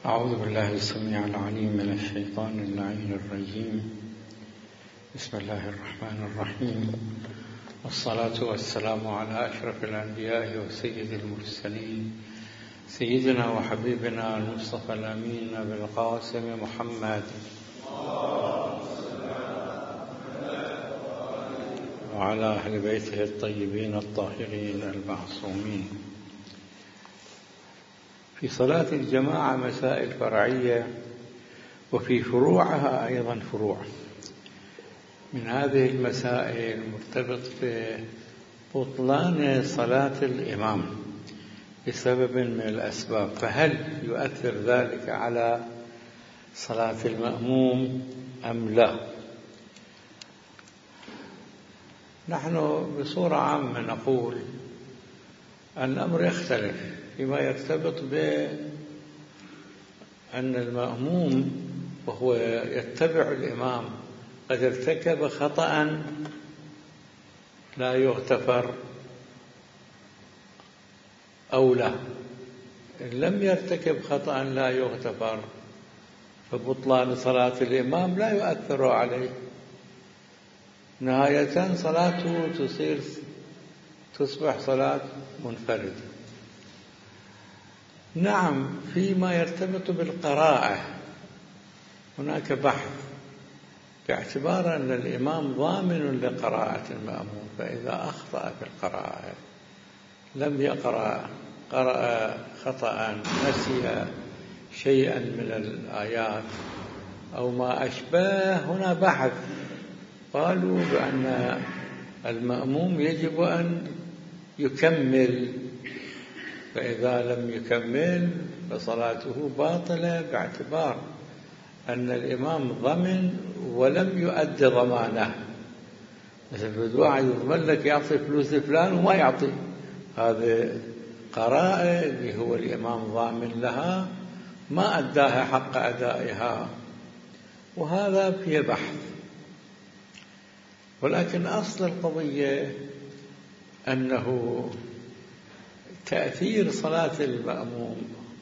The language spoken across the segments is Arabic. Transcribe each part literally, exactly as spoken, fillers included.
أعوذ بالله السميع العليم من الشيطان اللعين الرجيم. بسم الله الرحمن الرحيم، والصلاة والسلام على أشرف الأنبياء وسيد المرسلين سيدنا وحبيبنا المصطفى الأمين أبي القاسم محمد وعلى أهل بيته الطيبين الطاهرين المعصومين. في صلاة الجماعة مسائل فرعية، وفي فروعها أيضا فروع. من هذه المسائل مرتبط ببطلان صلاة الإمام بسبب من الأسباب، فهل يؤثر ذلك على صلاة المأموم أم لا؟ نحن بصورة عامة نقول أن الأمر يختلف فيما يرتبط بأن المأموم وهو يتبع الإمام قد ارتكب خطأ لا يغتفر أو لا. إن لم يرتكب خطأ لا يغتفر فبطلان صلاة الإمام لا يؤثر عليه، نهاية صلاته تصير تصبح صلاة منفرد. نعم، فيما يرتبط بالقراءة هناك بحث، باعتبار أن الإمام ضامن لقراءة المأموم، فإذا أخطأ في القراءة لم يقرأ، قرأ خطأ، نسي شيئا من الآيات أو ما أشبه، هنا بحث. قالوا بأن المأموم يجب أن يكمل، فإذا لم يكمل فصلاته باطلة، باعتبار أن الإمام ضمن ولم يؤدي ضمانه. مثل واحد يضمن لك يعطي فلوس فلان وما يعطي، هذا قراءة اللي هو الإمام ضامن لها ما أداها حق أدائها، وهذا فيه بحث. ولكن أصل القضية أنه تأثير صلاة المأموم،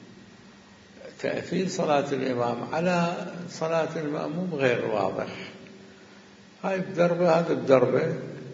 تأثير صلاة الإمام على صلاة المأموم غير واضح. هاي الدربة هذا الدربة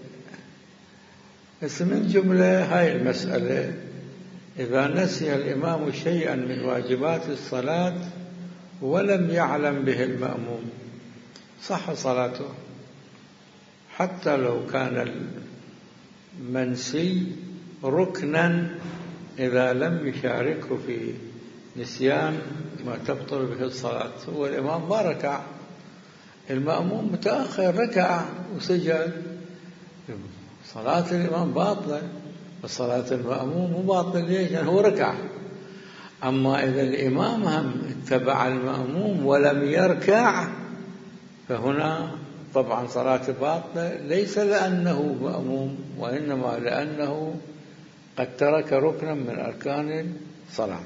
بس من جملة هاي المسألة: إذا نسي الإمام شيئا من واجبات الصلاة ولم يعلم به المأموم صح صلاته، حتى لو كان المنسي ركنا إذا لم يشاركه في نسيان ما تبطل به الصلاة. هو الإمام ما ركع، المأموم متأخر ركع وسجد، صلاة الإمام باطلة وصلاة المأموم مو باطلة. ليش؟ يعني هو ركع. أما إذا الإمام هم اتبع المأموم ولم يركع فهنا طبعا صلاة باطلة، ليس لأنه مأموم وإنما لأنه قد ترك ركنا من أركان الصلاة.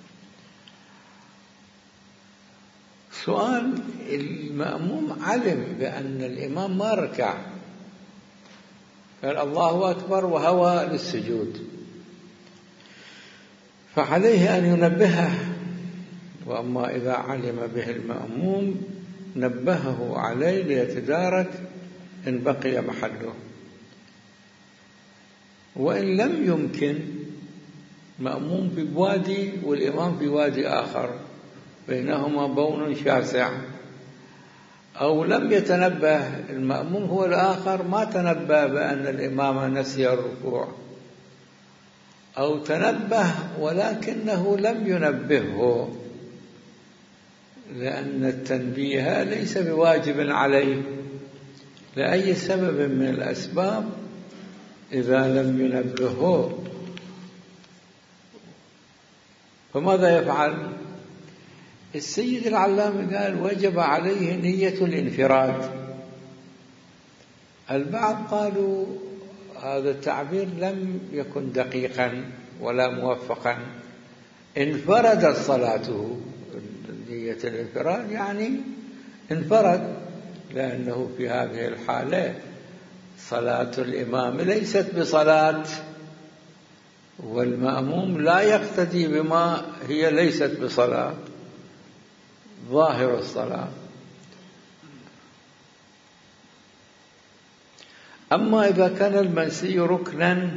سؤال: المأموم علم بأن الإمام ما ركع، قال الله أكبر وهوى للسجود، فعليه أن ينبهه. وأما إذا علم به المأموم نبهه عليه ليتدارك إن بقي محله. وإن لم يمكن، مأموم في وادي والإمام في وادي آخر بينهما بون شاسع، أو لم يتنبه المأموم هو الآخر، ما تنبه بأن الإمام نسي الركوع، أو تنبه ولكنه لم ينبهه، لأن التنبيه ليس بواجب عليه لأي سبب من الأسباب إذا لم ينبهه. فماذا يفعل؟ السيد العلامة قال وجب عليه نية الانفراد. البعض قالوا هذا التعبير لم يكن دقيقا ولا موفقا. انفردت صلاته، نية الانفراد يعني انفرد، لأنه في هذه الحالة صلاة الإمام ليست بصلاة، والمأموم لا يقتدي بما هي ليست بصلاة، ظاهر الصلاة. أما إذا كان المنسي ركنا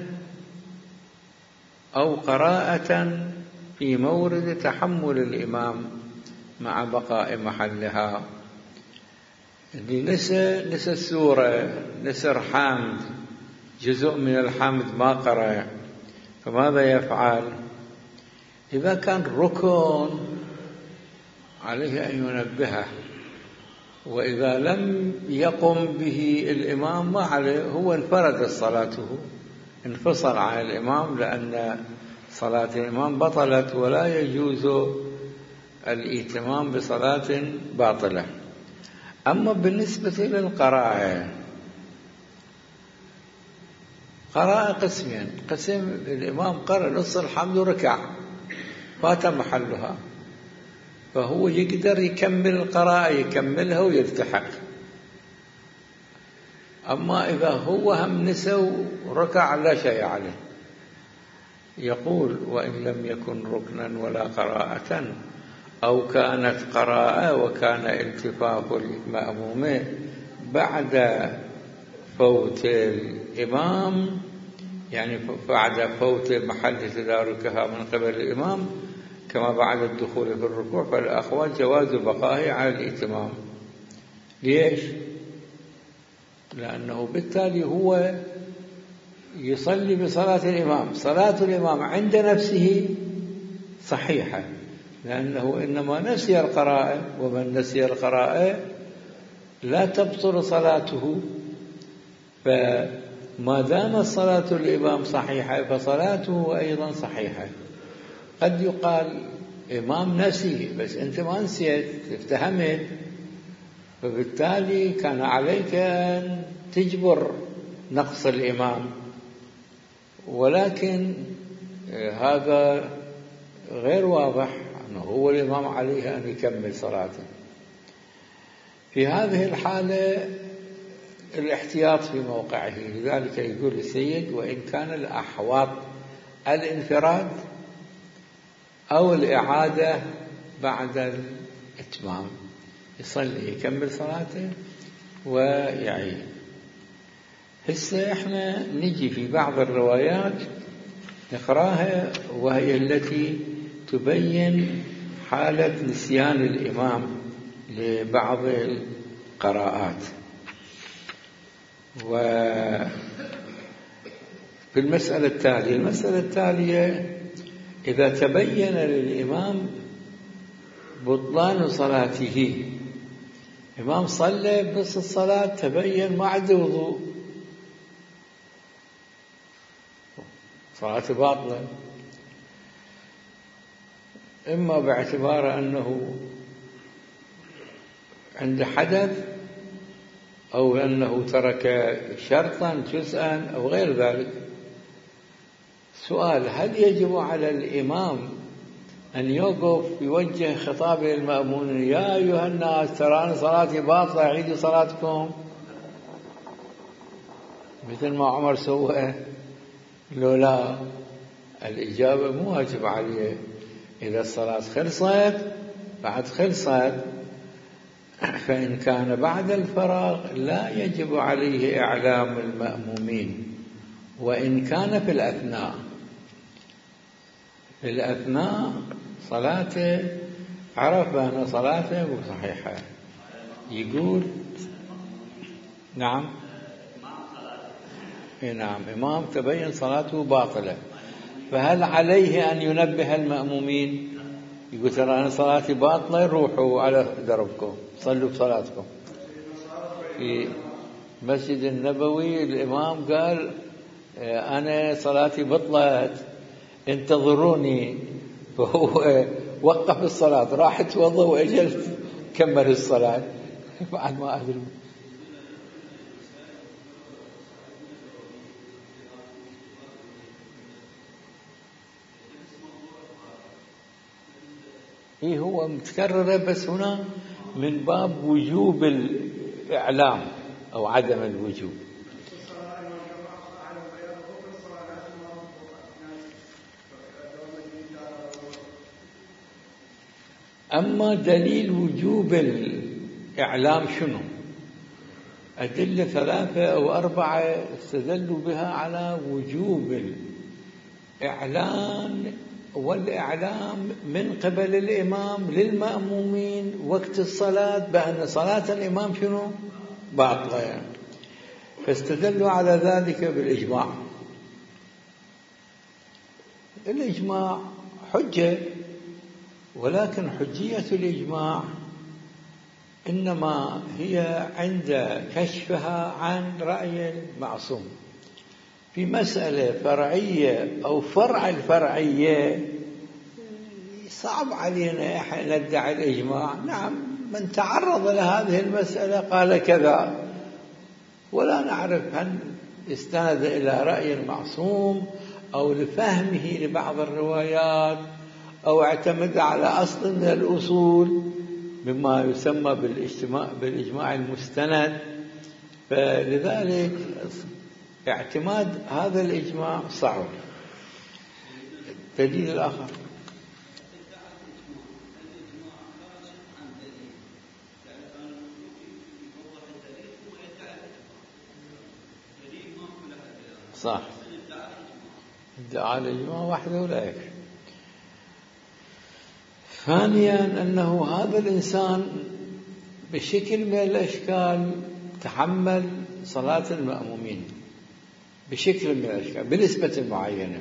أو قراءة في مورد تحمل الإمام مع بقاء محلها، اللي نسى نسى السورة، نسى الحمد، جزء من الحمد ما قرأ، فماذا يفعل؟ إذا كان ركن عليه أن ينبهه، وإذا لم يقم به الإمام ما عليه، هو انفردت صلاته، انفصل عن الإمام، لأن صلاة الإمام بطلت ولا يجوز الائتمام بصلاة باطلة. أما بالنسبة للقراءة، قراءة قسمين: قسم الإمام قرأ نص الحمد وركع فات محلها، فهو يقدر يكمل القراءة، يكملها ويلتحق. أما إذا هو هم نسى وركع لا شيء عليه. يقول: وإن لم يكن ركنا ولا قراءة، أو كانت قراءة وكان التفاف المأموم بعد فوت الإمام، يعني بعد فوت محل تداركها من قبل الإمام كما بعد الدخول في الركوع، فالأخوان جواز بقائه على الائتمام. ليش؟ لأنه بالتالي هو يصلي بصلاة الإمام، صلاة الإمام عند نفسه صحيحة، لأنه إنما نسي القراءة، ومن نسي القراءة لا تبطل صلاته. فما دامت صلاة الإمام صحيحة فصلاته أيضا صحيحة. قد يقال إمام نسي بس أنت ما نسيت، افتهمت، فبالتالي كان عليك أن تجبر نقص الإمام، ولكن هذا غير واضح أنه هو الإمام عليه أن يكمل صلاته. في هذه الحالة الاحتياط في موقعه، لذلك يقول السيد: وإن كان الأحوط الانفراد أو الإعادة بعد الإتمام، يصلي يكمل صلاته ويعيد. هسه احنا نجي في بعض الروايات نقراها، وهي التي تبين حالة نسيان الإمام لبعض القراءات. وفي المسألة التالية، المسألة التالية: إذا تبين للإمام بطلان صلاته، إمام صلى بنص الصلاة تبين ما عنده وضوء، صلاته باطلة، إما باعتبار أنه عند حدث، أو أنه ترك شرطا جزءا أو غير ذلك. سؤال: هل يجب على الإمام أن يوقف يوجه خطاب للمأمون: يا أيها الناس ترى أنا صلاتي باطلة، عيدوا صلاتكم، مثل ما عمر سوى؟ لو لا، الإجابة مو واجب عليه. إذا الصلاة خلصت بعد خلصت، فإن كان بعد الفراغ لا يجب عليه إعلام المأمومين. وإن كان في الأثناء، في الأثناء صلاته عرف أن صلاته صحيحة، يقول: نعم نعم إمام تبين صلاته باطلة، فهل عليه أن ينبه المأمومين؟ يقول: ترى أنا صلاتي باطلة، روحوا على دربكم صلوا بصلاتكم. في مسجد النبوي الإمام قال: أنا صلاتي بطلت، انتظروني، فهو وقف الصلاة، راح توضأ وأجل كمل الصلاة بعد ما أدري. إيه هو متكررة، بس هنا من باب وجوب الإعلام أو عدم الوجوب. أما دليل وجوب الإعلام شنو؟ أدلة ثلاثة أو أربعة استدلوا بها على وجوب الإعلان والإعلام من قبل الإمام للمأمومين وقت الصلاة بأن صلاة الإمام شنو؟ باطلة يعني. فاستدلوا على ذلك بالإجماع. الإجماع حجة، ولكن حجية الإجماع إنما هي عند كشفها عن رأي المعصوم. في مسألة فرعية أو فرع الفرعية صعب علينا إحنا ندعي الإجماع. نعم، من تعرض لهذه المسألة قال كذا، ولا نعرف هل استند إلى رأي المعصوم أو لفهمه لبعض الروايات أو اعتمد على أصل من الأصول مما يسمى بالاجتماع بالإجماع المستند. فلذلك اعتماد هذا الإجماع صعب. الدليل الآخر صح، ادعاء الإجماع وحده لا يكفي. ثانيا أنه هذا الإنسان بشكل من الأشكال تحمل صلاة المأمومين بشكل من الأشكال بنسبة معينة،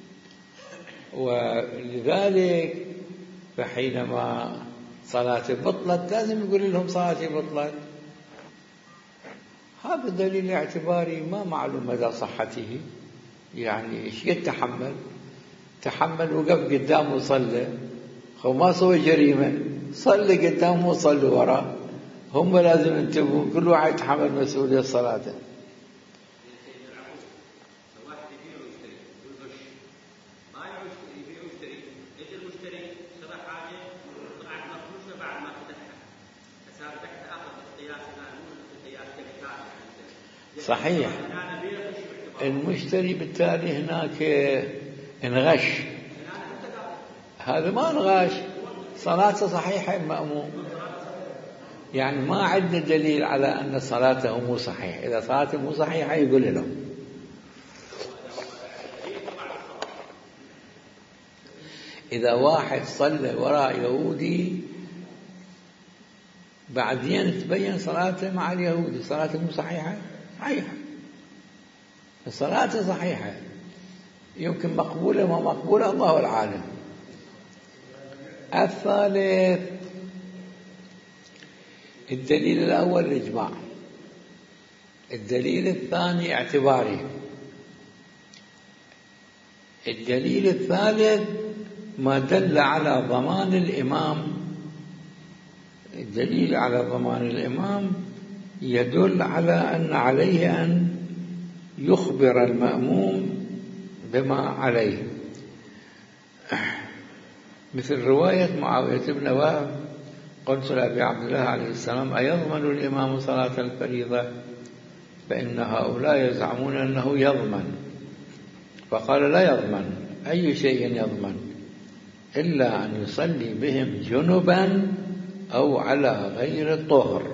ولذلك فحينما صلاة بطلت لازم يقول لهم صلاتي بطلت. هذا دليل اعتباري ما معلوم مدى صحته، يعني ايش قد تحمل تحمل وقف قدامه وصلى، هو ما سوى جريمة، صلى قدامه وصلى وراه. هم لازم ينتبهوا، كل واحد يتحمل مسؤولية صلاته. صحيح، المشتري بالتالي هناك انغش، هذا ما انغش، صلاته صحيحة مأموم. يعني ما عندنا دليل على أن صلاته مو صحيح. إذا صلاته مو صحيحة يقول لهم. إذا واحد صلى وراء يهودي بعدين تبين صلاته مع اليهودي صلاته مو صحيحة، صحيحة، صلاته صحيحة، يمكن مقبولة ما مقبولة الله العالم. الثالث الدليل الأول الإجماع، الدليل الثاني اعتباري، الدليل الثالث ما دل على ضمان الإمام. الدليل على ضمان الإمام يدل على أن عليه أن يخبر المأموم بما عليه، مثل رواية معاوية بن وهب قلت لأبي عبد الله عليه السلام: أيضمن الإمام صلاة الفريضة؟ فإن هؤلاء يزعمون أنه يضمن. فقال: لا يضمن. أي شيء يضمن إلا أن يصلي بهم جنبا أو على غير طهر.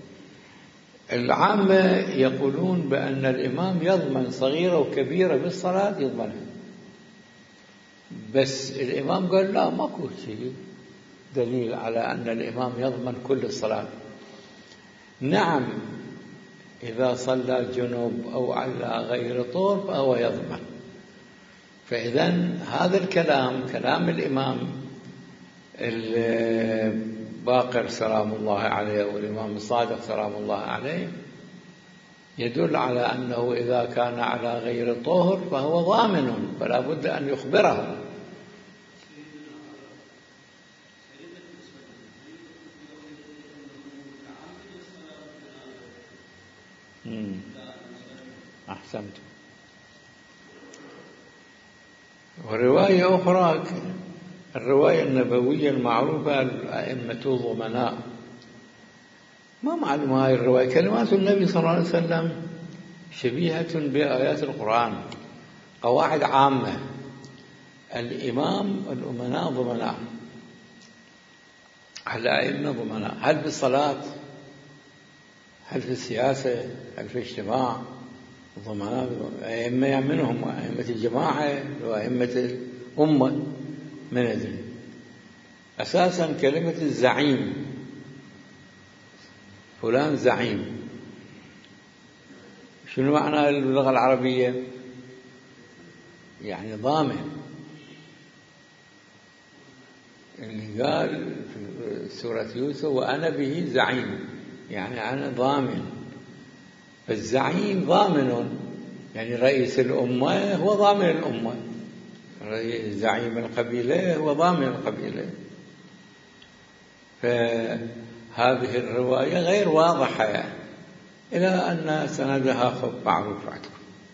العامة يقولون بأن الإمام يضمن صغيرة وكبيرة بالصلاة، يضمنها، بس الإمام قال لا، ماكو شيء دليل على أن الإمام يضمن كل الصلاة. نعم، إذا صلى جنوب أو على غير طهر فهو يضمن. فإذن هذا الكلام كلام الإمام الباقر سلام الله عليه والإمام الصادق سلام الله عليه يدل على أنه إذا كان على غير طهر فهو ضامن، فلا بد أن يخبره. أحسنت. ورواية أخرى، الرواية النبوية المعروفة الأئمة الضمناء، ما معلوم هاي الرواية. كلمات النبي صلى الله عليه وسلم شبيهة بآيات القرآن، قواعد عامة. الإمام الأمناء ضمناء، الأئمة ضمناء، هل في الصلاة، هل في السياسة، هل في الاجتماع ضمناء. أئمة منهم أئمة الجماعة وأئمة الأمة من أدري. أساسا كلمة الزعيم، فلان زعيم، شنو معنى اللغة العربية؟ يعني ضامن. اللي قال في سورة يوسف وأنا به زعيم، يعني أنا ضامن. فالزعيم ضامن، يعني رئيس الأمة هو ضامن الأمة، زعيم القبيلة هو ضامن القبيلة. فهذه الرواية غير واضحة، إلى أن سندها خب معروف عندكم.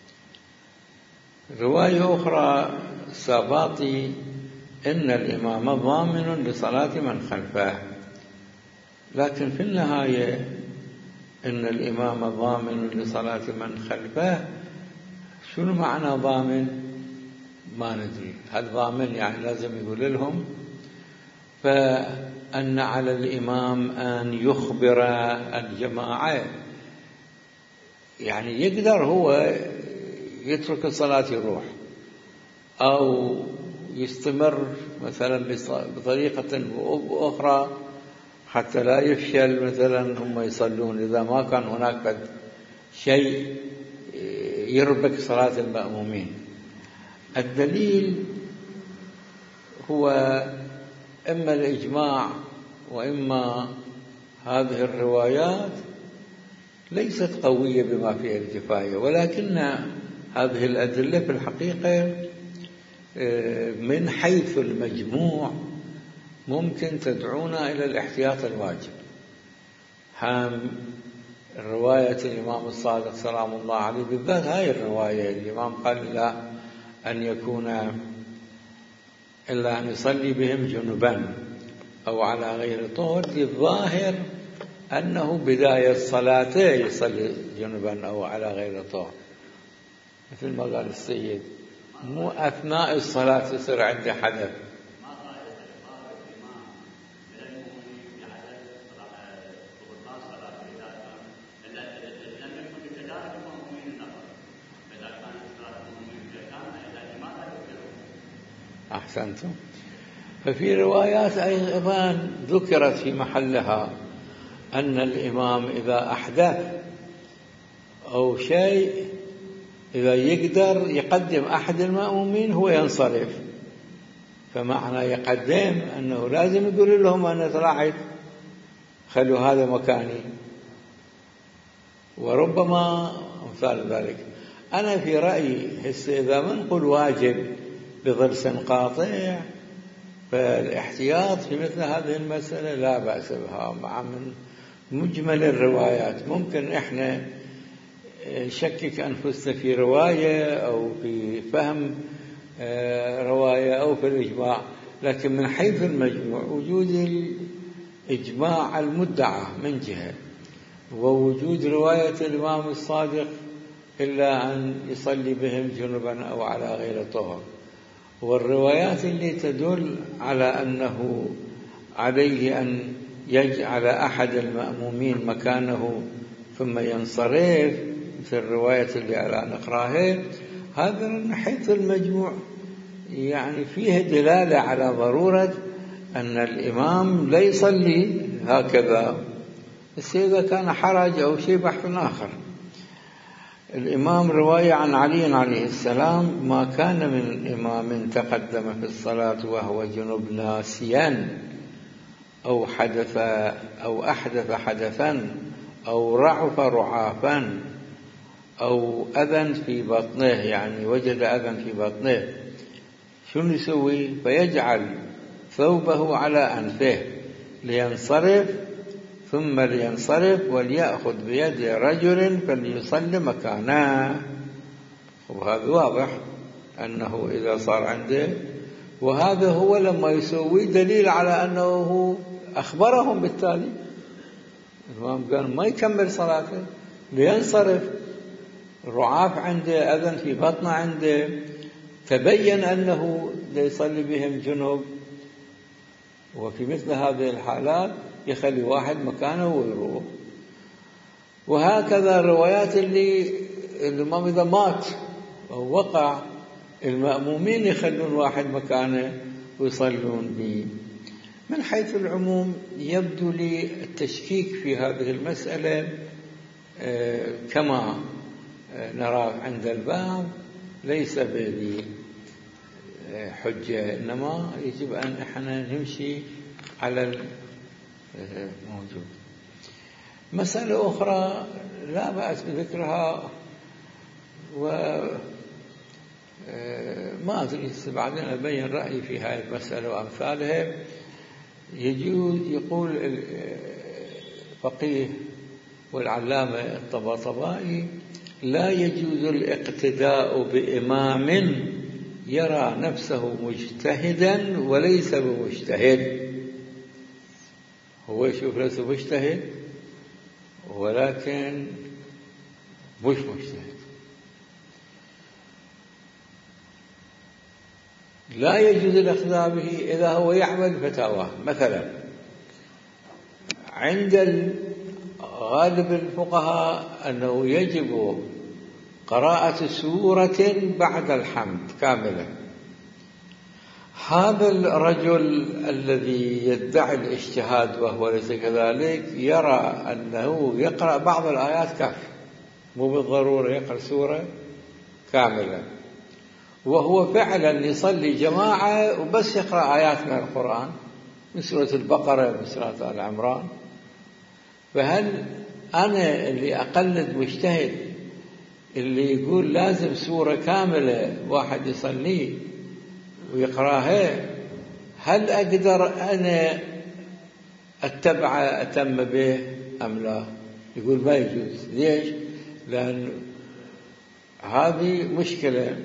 رواية أخرى الساباطي إن الإمام ضامن لصلاة من خلفه، لكن في النهاية إن الإمام ضامن لصلاة من خلفه، شنو معنى ضامن؟ ما ندري. هل ضامن يعني لازم يقول لهم؟ فأن على الإمام أن يخبر الجماعة، يعني يقدر هو يترك الصلاة يروح، أو يستمر مثلا بطريقة أخرى حتى لا يفشل مثلا هم يصلون، إذا ما كان هناك شيء يربك صلاة المأمومين. الدليل هو إما الإجماع وإما هذه الروايات ليست قوية بما فيها الكفاية، ولكن هذه الأدلة في الحقيقة من حيث المجموع ممكن تدعونا إلى الاحتياط الواجب. هام رواية الإمام الصادق سلام الله عليه بالذات، هاي الرواية الإمام قال لا أن يكون إلا أن يصلي بهم جنبا أو على غير طهر، الظاهر أنه بداية صلاته يصلي جنبا أو على غير طهر، مثل ما قال السيد، مو أثناء الصلاة يصير عنده حدث. أحسنتم. ففي روايات أيضا ذكرت في محلها أن الإمام إذا أحدث أو شيء، إذا يقدر يقدم أحد المأمومين هو ينصرف. فمعنى يقدم أنه لازم يقول لهم أنا طلعت، خلوا هذا مكاني، وربما مثال ذلك. أنا في رأيي هسه إذا ما نقول واجب بضرس قاطع، فالاحتياط في مثل هذه المسألة لا بأس بها مع من مجمل الروايات. ممكن إحنا نشكك أنفسنا في رواية أو في فهم رواية أو في الإجماع، لكن من حيث المجموع وجود الإجماع المدعى من جهة، ووجود رواية الإمام الصادق إلا أن يصلي بهم جنبا أو على غير طهر، والروايات اللي تدل على أنه عليه أن يجعل أحد المأمومين مكانه ثم ينصرف، مثل الرواية اللي على نقراها، هذا من حيث المجموع يعني فيه دلالة على ضرورة أن الإمام لا يصلي هكذا. بس إذا كان حرج أو شيء بحث آخر. الإمام رواية عن علي عليه السلام: ما كان من إمام تقدم في الصلاة وهو جنب ناسيا أو حدث أو أحدث حدثا أو رعف رعافا أو أذى في بطنه، يعني وجد أذى في بطنه، شنو يسوي؟ فيجعل ثوبه على أنفه لينصرف، ثم لينصرف وليأخذ بيد رجل فليصلي مكانه. وهذا واضح أنه إذا صار عنده، وهذا هو لما يسوي دليل على أنه أخبرهم بالتالي. الإمام قال ما يكمل صلاته لينصرف، رعاف عنده، أذن في بطنه عنده، تبين أنه يصلي بهم جنوب، وفي مثل هذه الحالات يخلي واحد مكانه ويروح. وهكذا الروايات اللي الإمام إذا مات أو وقع المأمومين يخلون واحد مكانه ويصلون به. من حيث العموم يبدو لي التشكيك في هذه المسألة كما نرى عند البعض ليس بذي حجة، إنما يجب أن احنا نمشي على الموجود. مسألة أخرى لا بأس بذكرها، وما أدري بعدين أبين رأيي في هذه المسألة وأمثالها. يجوز يقول الفقيه والعلامة الطباطبائي لا يجوز الاقتداء بإمام يرى نفسه مجتهدا وليس بمجتهد. هو يشوف نفسه مجتهد ولكن مش مجتهد. لا يجوز الاقتداء به إذا هو يعمل فتاواه. مثلا عند غالب الفقهاء أنه يجب قراءة سورة بعد الحمد كاملة. هذا الرجل الذي يدعي الاجتهاد وهو ليس كذلك يرى أنه يقرأ بعض الآيات كافية، مو بالضرورة يقرأ سورة كاملة، وهو فعلا يصلي جماعة وبس يقرأ آيات من القرآن من سورة البقرة من سورة آل عمران. فهل أنا اللي أقلد مجتهد اللي يقول لازم سورة كاملة واحد يصلي ويقرأها، هل أقدر أنا أتبع أتم به أم لا؟ يقول ما يجوز. ليش؟ لأن هذه مشكلة.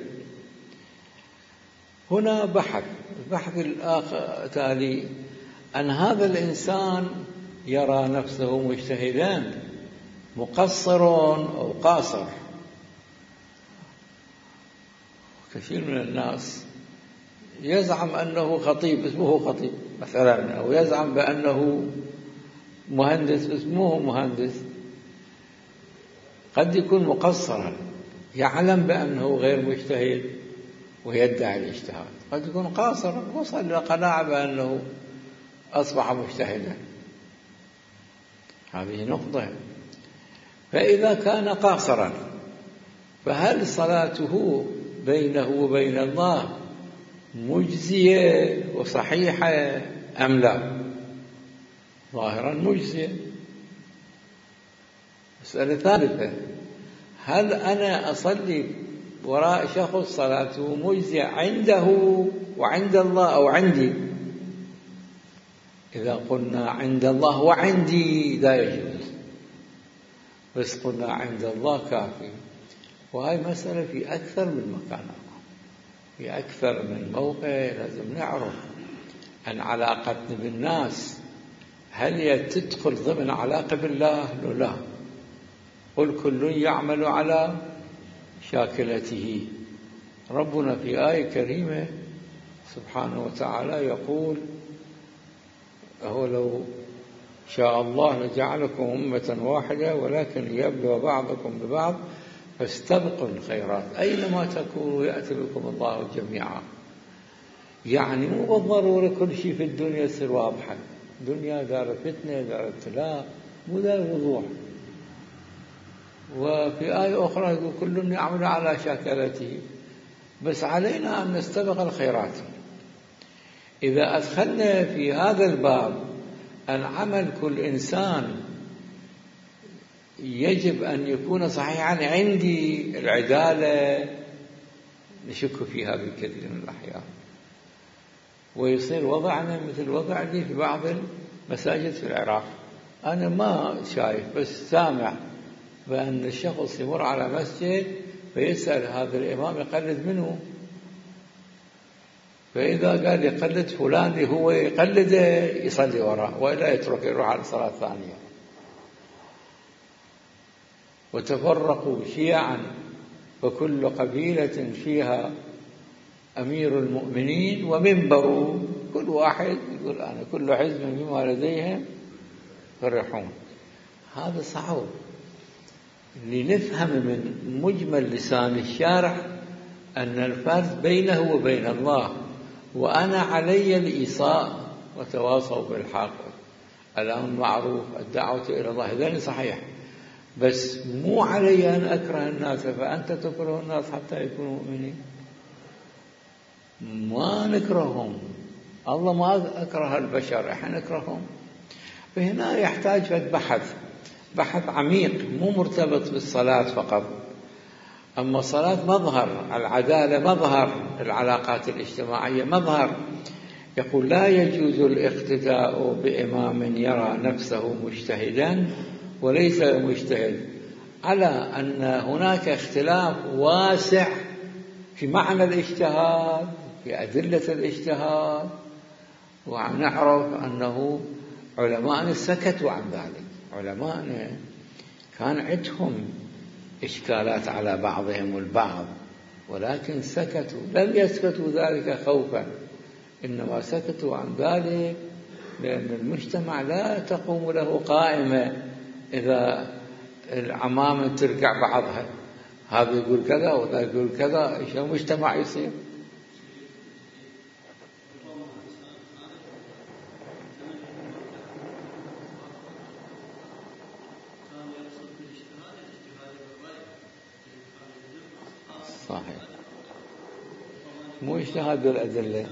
هنا بحث البحث الآخر تالي أن هذا الإنسان يرى نفسه مجتهدا مقصر أو قاصر. كثير من الناس يزعم أنه خطيب اسمه خطيب مثلا، أو يزعم بأنه مهندس اسمه مهندس. قد يكون مقصرا يعلم بأنه غير مجتهد ويدعي الاجتهاد، قد يكون قاصرا وصل إلى قناعة بأنه أصبح مجتهدا. هذه نقطة. فإذا كان قاصرا فهل صلاته بينه وبين الله مجزية وصحيحة أم لا؟ ظاهرا مجزية. مسألة ثالثة، هل أنا أصلي وراء شخص صلاته مجزية عنده وعند الله أو عندي؟ إذا قلنا عند الله وعندي لا يجوز، بس قلنا عند الله كافي. وهي مسألة في أكثر من مكان، في أكثر من موقع. لازم نعرف أن علاقتنا بالناس هل هي تدخل ضمن علاقة بالله لو لا. قل كل يعمل على شاكلته. ربنا في آية كريمة سبحانه وتعالى يقول هو لو شاء الله لجعلكم أمة واحدة ولكن ليبلو بعضكم ببعض فاستبقوا الخيرات أينما تكونوا يأتي بكم الله جميعا. يعني مو بالضرورة كل شيء في الدنيا يصير واضحا. الدنيا دار فتنة دار ابتلاء مو دار وضوح. وفي آية أخرى يقول كل يعمل على شاكلته، بس علينا أن نستبق الخيرات. إذا أدخلنا في هذا الباب أن عمل كل إنسان يجب أن يكون صحيحا عندي العدالة، نشك فيها بكثير من الأحيان، ويصير وضعنا مثل وضع لي في بعض المساجد في العراق. أنا ما شايف بس سامع بأن الشخص يمر على مسجد فيسأل هذا الإمام يقلد منه، فإذا قال يقلد فلان اللي هو يقلده يصلي وراء وإلا يترك يروح على الصلاة الثانية. وتفرقوا شيعا وكل قبيلة فيها أمير المؤمنين ومنبر كل واحد يقول أنا كل حزب بما لديهم فرحون. هذا صعب. لنفهم من مجمل لسان الشارع أن الفرق بينه وبين الله، وأنا علي الإيصاء وتواصوا بالحق، الأمر بالمعروف، الدعوة إلى الله، هذا صحيح، بس مو علي أن أكره الناس فأنت تكره الناس حتى يكونوا مؤمنين. ما نكرههم، الله ما أكره البشر، إحنا نكرههم. فهنا يحتاج فد بحث بحث عميق، مو مرتبط بالصلاة فقط. أما الصلاة مظهر، العدالة مظهر، العلاقات الاجتماعية مظهر. يقول لا يجوز الاقتداء بإمام يرى نفسه مجتهدا وليس مجتهد، على أن هناك اختلاف واسع في معنى الاجتهاد، في أدلة الاجتهاد، ونعرف أنه علماء سكتوا عن ذلك. علماء كان عندهم إشكالات على بعضهم البعض، ولكن سكتوا، لم يسكتوا ذلك خوفا، إنما سكتوا عن ذلك لأن المجتمع لا تقوم له قائمة إذا العمامة ترجع بعضها، هذا يقول كذا وذا يقول كذا، إيش المجتمع يصير؟ صحيح، مو اجتهاد بالأدلة.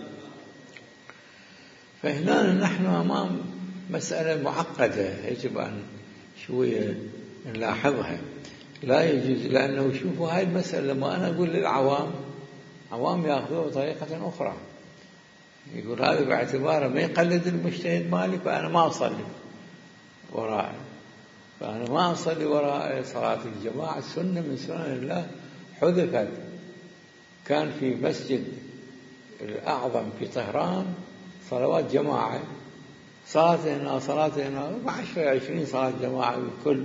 فهنا نحن أمام مسألة معقدة يجب أن شوية نلاحظها. لا يجوز، لأنه شوفوا هاي المسألة لما أنا أقول للعوام، عوام يأخذوها بطريقة أخرى، يقول هذا باعتباره ما يقلد المجتهد مالي فأنا ما أصلي وراءه، فأنا ما أصلي وراء صلاة الجماعة. سنة من سنن الله حذفت. كان في مسجد الأعظم في طهران صلوات جماعة، صلاة هنا صلاة هنا، عشرة عشرين صلاة جماعة، كل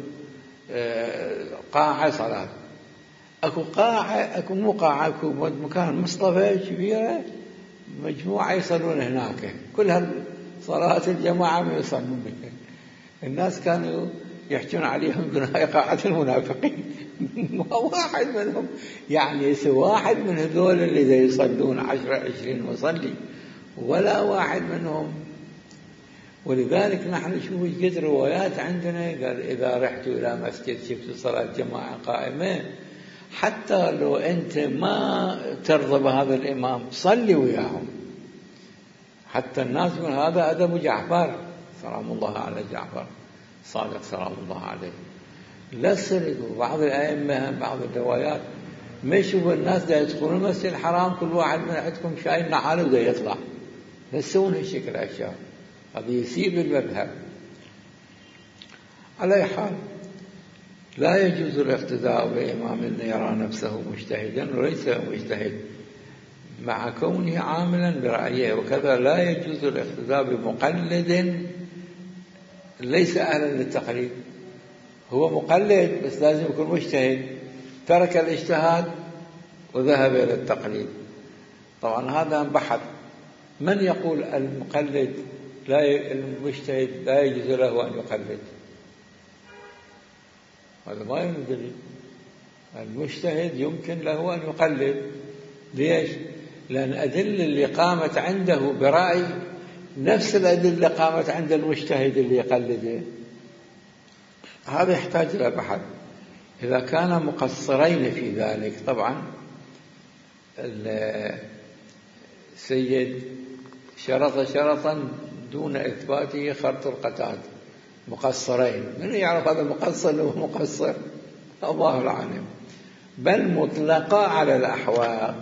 قاعة صلاة. أكو قاعة، أكو مو قاعة، أكو مكان مصطفى كبيرة مجموعة يصلون هناك، كل صلاة الجماعة ما يصلون بها. الناس كانوا يحجون عليهم بناء قاعة المنافقين. واحد منهم يعني واحد من هذول اللي يصلون عشرة عشرين مصلي ولا واحد منهم. ولذلك نحن نشوف قد روايات عندنا قال إذا رحت إلى مسجد شفت صلاة جماعة قائمة، حتى لو أنت ما ترضى بهذا الإمام صلي وياهم، حتى الناس من هذا أدب جعفر سلام الله على جعفر صادق سلام الله عليه. لا سردوا بعض الأئمة بعض الروايات ما يشوفوا الناس دا يدخلون المسجد الحرام كل واحد من عندكم شايل نعاله ودا يطلع، لا تسوون هالشكل أشياء، هذا يسيب المذهب. على أي حال لا يجوز الاقتداء بإمام يرى نفسه مجتهدا وليس مجتهد مع كونه عاملا برأيه، وكذا لا يجوز الاقتداء بمقلد ليس أهلا للتقليد. هو مقلد بس لازم يكون مجتهد، ترك الاجتهاد وذهب إلى التقليد. طبعا هذا بحث، من يقول المقلد لا المجتهد لا يجوز له أن يقلد؟ هذا ما يدري. المجتهد يمكن له أن يقلد. ليش؟ لأن الأدلة اللي قامت عنده برأي نفس الأدلة اللي قامت عند المجتهد اللي يقلده. هذا يحتاج إلى بحث. إذا كان مقصرين في ذلك، طبعا السيد شرط شرطا دون إثباته خرط القتاد، مقصرين، من يعرف هذا مقصر أو مقصر؟ الله العالم. بل مطلقة على الأحوال،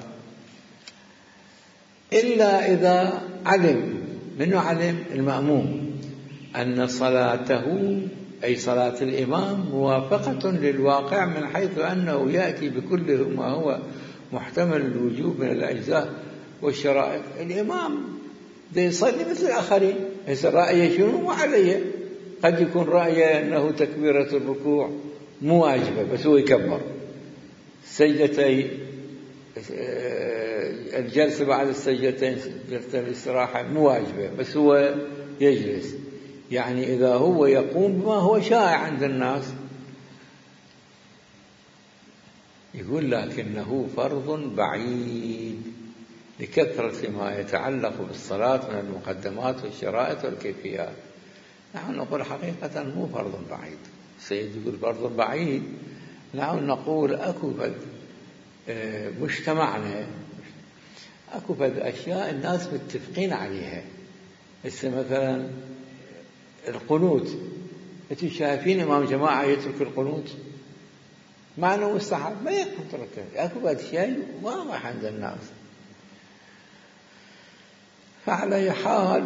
إلا إذا علم، منه علم المأموم أن صلاته أي صلاة الإمام موافقة للواقع من حيث أنه يأتي بكل ما هو محتمل الوجوب من الأجزاء والشرائط. الإمام ده يصلي مثل الآخرين، هذا رأيه شنو؟ مو عليه. قد يكون رأيه أنه تكبيرة الركوع مو واجبة بس هو يكبر، سجدتي الجلسة بعد السجدتين جلسة الاستراحة مو واجبة، بس هو يجلس. يعني إذا هو يقوم بما هو شائع عند الناس، يقول لكنه فرض بعيد لكثرة ما يتعلق بالصلاة من المقدمات والشرائط والكيفيات. نحن نقول حقيقة مو فرض بعيد. السيد يقول فرض بعيد، نحن نقول أكو فد مجتمعنا أكو فد أشياء الناس متفقين عليها. هسه مثلا القنوت، انتم شايفين إمام جماعة يترك القنوت مع أنه مستحب؟ ما يقدر يتركه. أكو فد شيء واضح عند الناس. فعلى أي حال،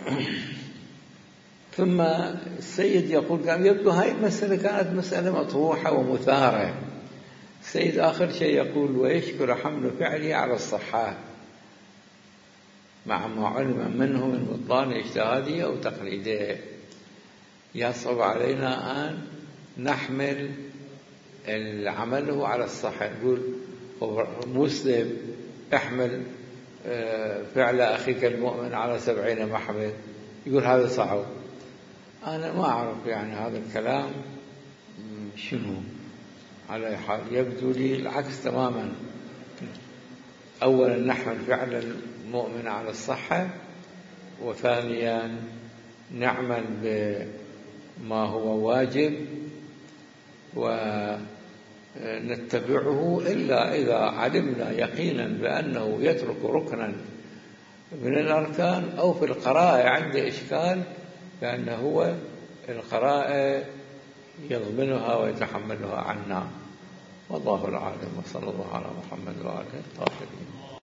ثم السيد يقول قال يبدو هاي المسألة كانت مسألة مطروحة ومثارة. السيد آخر شيء يقول ويشكر حمل فعله على الصحة مع ما علم منه من بطلان اجتهاده أو تقليده. يصعب علينا أن نحمل العمل على الصحة. يقول مسلم احمل فعل أخيك المؤمن على سبعين محمل، يقول هذا صعب. أنا ما أعرف يعني هذا الكلام شنو. على حال يبدو لي العكس تماما. أولا نحمل فعل المؤمن على الصحة، وثانيا نعمل بما هو واجب ونتبعه إلا إذا علمنا يقينا بأنه يترك ركنا من الأركان أو في القراءة عنده إشكال، لأنه هو القراءة يضمنها ويتحملها عنا. والله العالم، وصلى الله على محمد وآله الطاهرين.